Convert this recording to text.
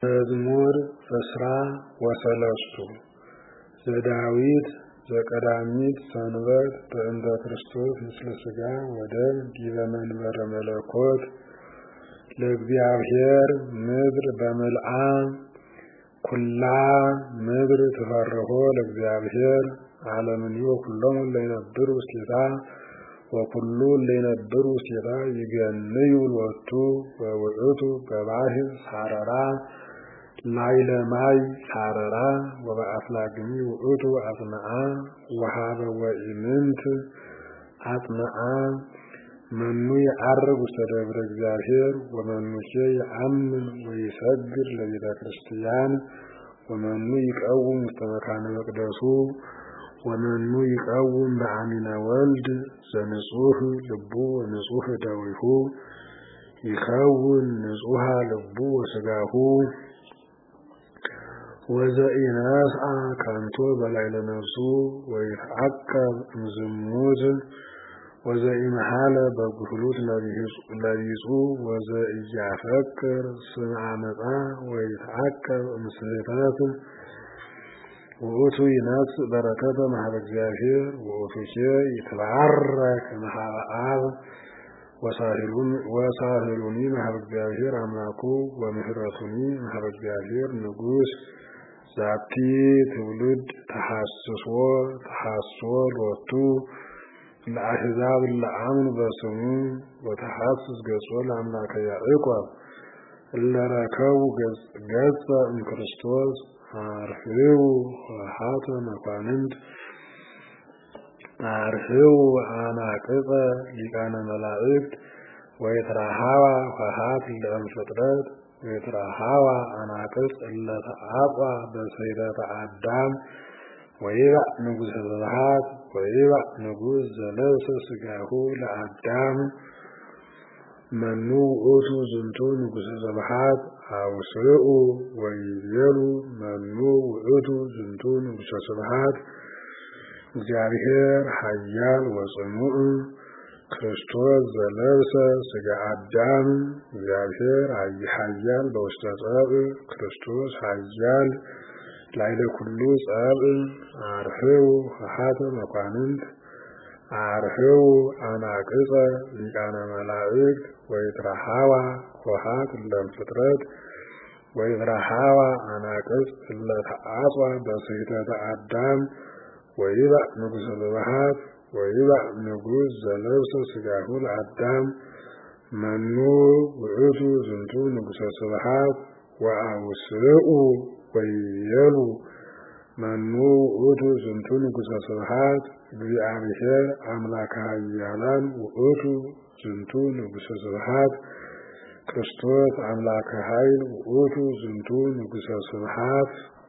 መዝሙር ዕስራ ወሰለስቱ ዘዳዊት ዘቀዳሚት ሰንበት በእንተ ክርስቶስ ምስለ ሥጋ ወደም ዲበ መንበረ መለኮት ለእግዚአብሔር ምድር በምልዓ ኩላ ምድር ትፈርሆ ለእግዚአብሔር ዓለምንዮ ኩሎሙ ለይነብሩ ውስቴታ ወኩሉ ለይነብሩ ውስቴታ ይገንዩ ሎቱ ወውእቱ በባሕር ሐረራ ላይለማይ ሐረራ ወበአፍላግኒ ውእቱ አጽንዓ ወሃበ ወኢምንት አጽንዓ መኑ ይዐርግ ውስተ ደብረ እግዚአብሔር ወመኑኬ ይአምን ወይሰግድ ለቤተ ክርስቲያን ወመኑ ይቀውም ውስተ መካነ መቅደሱ ወመኑ ይቀውም በአሚነ ወልድ ዘንጹህ ልቡ ወንጹህ ደዊሁ ይከውን ንጹሐ ልቡ ወሥጋሁ ወዘኢነስአ ከንቶ በላዕለ ነፍሱ ወይትዐቀብ እምዝሙት ወዘኢመሐለ በጉህሉት ለቢጹ ወዘኢያፈቅር ስምዐ ዓመፃ ወይትዐቀብ እምስሕተት ውእቱ ይነሥእ በረከተ እምኀበ እግዚአብሔር ውእቱኬ ይትባረክ እምኀበ አብ ወሳህሉኒ እምኀበ እግዚአብሔር አምላኩ ወምህረቱኒ እምኀበ እግዚአብሔር ንጉሥ ዛቲ ትውልድ ተሐስሶ ሎቱ ለአሕዛብ ለአምኑ በስሙ ወተሐስስ ገጾ ለአምላከ ያዕቆብ እለ ረከቡ ገጸ እምክርስቶስ አርህዉ ሀተ መኳንንት አርህዉ አናቅጸ ሊቃነ መላእክት ወይትረሃዋ ኆኃት ለእምፍጥረት ወይትረሃዋ አናቅጽ እለ ተዐጽዋ በሰይረተ አዳም ወይባእ ንጉሠ ስብሐት ወይባእ ንጉሥ ዘለብሰ ሥጋሁ ለአዳም መኑ ውእቱ ዝንቱ ንጉሠ ስብሐት አውስኡ ወይቤሉ መኑ ውእቱ ዝንቱ ንጉሠ ስብሐት እግዚአብሔር ኃያል ወጽኑዕ ክርስቶስ ዘለብሰ ሥጋ አዳም እግዚአብሔር ኃያል በውስተ ጸብእ ክርስቶስ ኃያል ላዕለ ኩሉ ጸብእ አርህዉ ኆኃተ መኳንንት አርህዉ አናቅጸ ሊቃነ መላእክት ወይትረሃዋ ኆኃት ለእምፍጥረት ወይትረሃዋ አናቅጽ እለ ተዐጽዋ በስሕተተ አዳም ወይባእ ንጉሠ ስብሐት ወይባእ ንጉሥ ዘለብሰ ሥጋሁ ለአዳም መኑ ውእቱ ዝንቱ ንጉሠ ስብሐት ወአውስኡ ወይቤሉ መኑ ውእቱ ዝንቱ ንጉሠ ስብሐት እግዚአብሔር አምላከ ኃያላን ውእቱ ዝንቱ ንጉሠ ስብሐት ክርስቶስ አምላከ ኃይል ውእቱ ዝንቱ ንጉሠ ስብሐት